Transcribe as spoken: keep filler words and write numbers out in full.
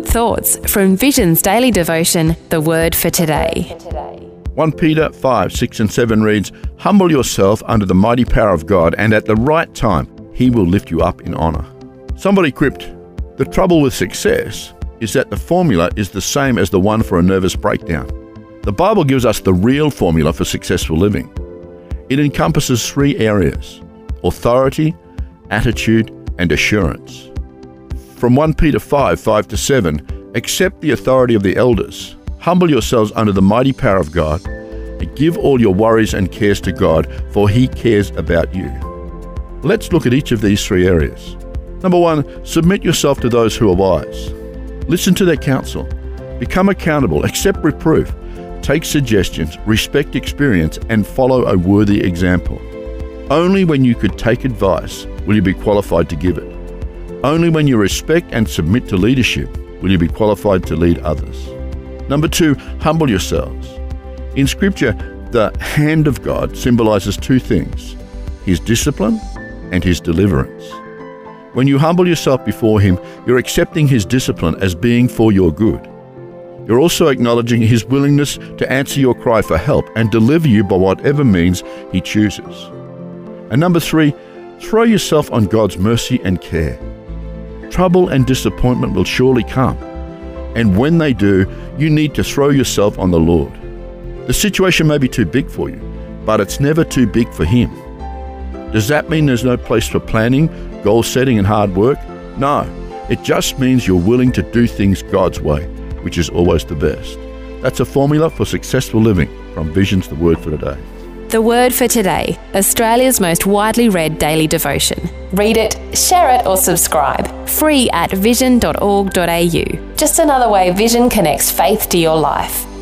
good thoughts from Vision's daily devotion, The Word for Today. First Peter five, six and seven reads, "Humble yourself under the mighty power of God, and at the right time He will lift you up in honor." Somebody quipped, "The trouble with success is that the formula is the same as the one for a nervous breakdown." The Bible gives us the real formula for successful living. It encompasses three areas: authority, attitude, and assurance. From First Peter five, five to seven, accept the authority of the elders. Humble yourselves under the mighty power of God, and give all your worries and cares to God, for He cares about you. Let's look at each of these three areas. Number one, submit yourself to those who are wise. Listen to their counsel. Become accountable, accept reproof, take suggestions, respect experience, and follow a worthy example. Only when you could take advice will you be qualified to give it. Only when you respect and submit to leadership will you be qualified to lead others. Number two, humble yourselves. In Scripture, the hand of God symbolizes two things: His discipline and His deliverance. When you humble yourself before Him, you're accepting His discipline as being for your good. You're also acknowledging His willingness to answer your cry for help and deliver you by whatever means He chooses. And number three, throw yourself on God's mercy and care. Trouble and disappointment will surely come. And when they do, you need to throw yourself on the Lord. The situation may be too big for you, but it's never too big for Him. Does that mean there's no place for planning, goal setting, and hard work? No, it just means you're willing to do things God's way, which is always the best. That's a formula for successful living from Vision's The Word for Today. The Word for Today, Australia's most widely read daily devotion. Read it, share it, or subscribe. Free at vision dot org dot a u. Just another way Vision connects faith to your life.